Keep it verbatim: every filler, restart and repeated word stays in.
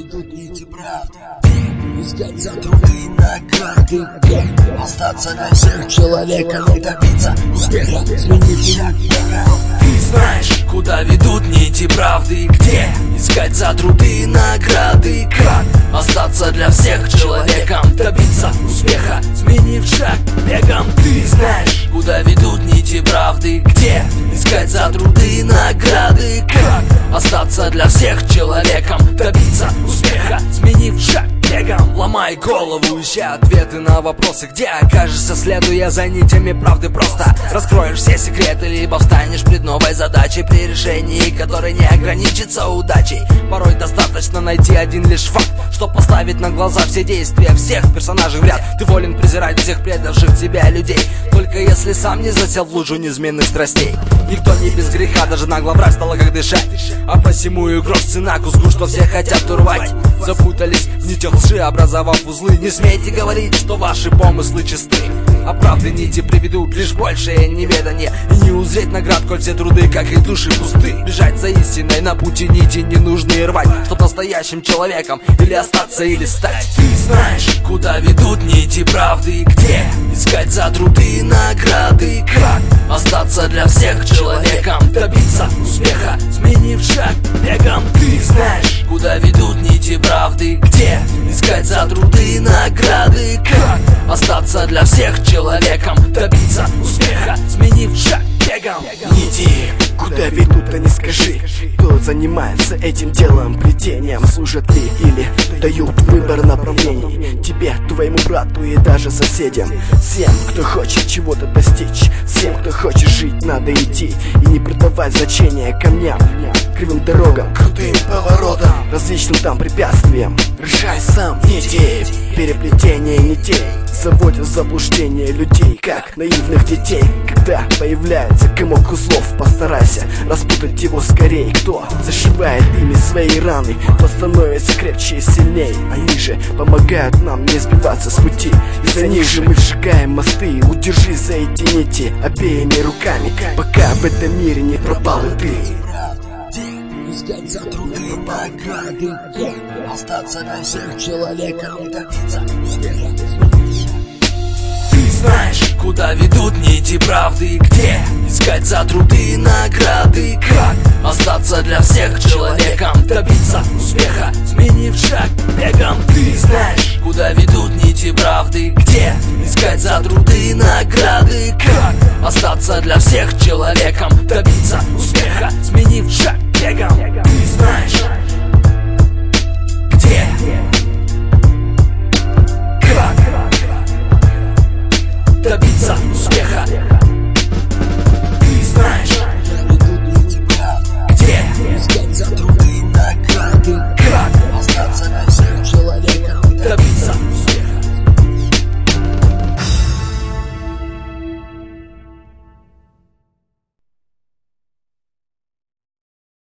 ведут нити правды, искать за труды награды, как остаться для всех человеком и добиться успеха, сменив шаг. Ты знаешь, куда ведут нити правды, где искать за труды награды, как остаться для всех человеком, добиться успеха, сменив шаг бегом. Ты знаешь, куда ведут нити правды, где искать за труды награды, как остаться для всех человеком, добиться успеха, сменив шаг бегом. Ломай голову, ища ответы на вопросы, где окажешься, следуя за нитями правды. Просто раскроешь все секреты, либо встанешь пред новой задачей, при решении которой не ограничится удачей. Порой достаточно найти один лишь факт, чтоб поставить на глаза все действия всех персонажей в ряд. Ты волен презирать всех предавших тебя людей, только если сам не засел в лужу неизменных страстей. Никто не без греха, даже нагло врать стало как дышать, а посему и грош цена куску, что все хотят урвать. Запутались в нитях лжи, образовав узлы. Не смейте говорить, что ваши помыслы чисты, а правды нити приведут лишь большее неведание, и не узреть наград, коль все труды, как и души, пусты. Бежать за истиной на пути нити не нужно и рвать, чтоб настоящим человеком или остаться, или стать. Ты знаешь, куда ведут нити правды, где искать за труды награды, как остаться для всех человеком, добиться успеха, сменив шаг бегом. Ты знаешь, куда ведут нити правды, где искать за труды награды, как остаться для всех человеком, добиться успеха, сменив шаг бегом. Нити, куда ведут, а не скажи, кто занимается этим делом, плетением, служат ли или дают выбор направлений тебе, твоему брату и даже соседям. Всем, кто хочет чего-то достичь, всем, кто хочет жить, надо идти и не придавать значения камням, кривым дорогам, крутым поворотам, различным там препятствиям. Решай сам нити, переплетение нитей заводят в заблуждение людей, как наивных детей. Когда появляется комок узлов, постарайся распутать его скорее. Кто зашивает ими свои раны, кто становится крепче и сильней. Они же помогают нам не сбиваться с пути, и за них же мы сжигаем мосты. Удержи за эти нити обеими руками, пока в этом мире не пропал и ты. Искать за труды награды, как остаться для всех человеком, добиться успеха. Ты знаешь, куда ведут нити правды, где искать за труды награды, как остаться для всех человеком, добиться успеха, сменив шаг бегом. Ты знаешь, куда ведут нити правды, где искать за труды награды, как остаться для всех человеком, добиться успеха, сменив шаг бегом. Ты знаешь, где, как добиться успеха.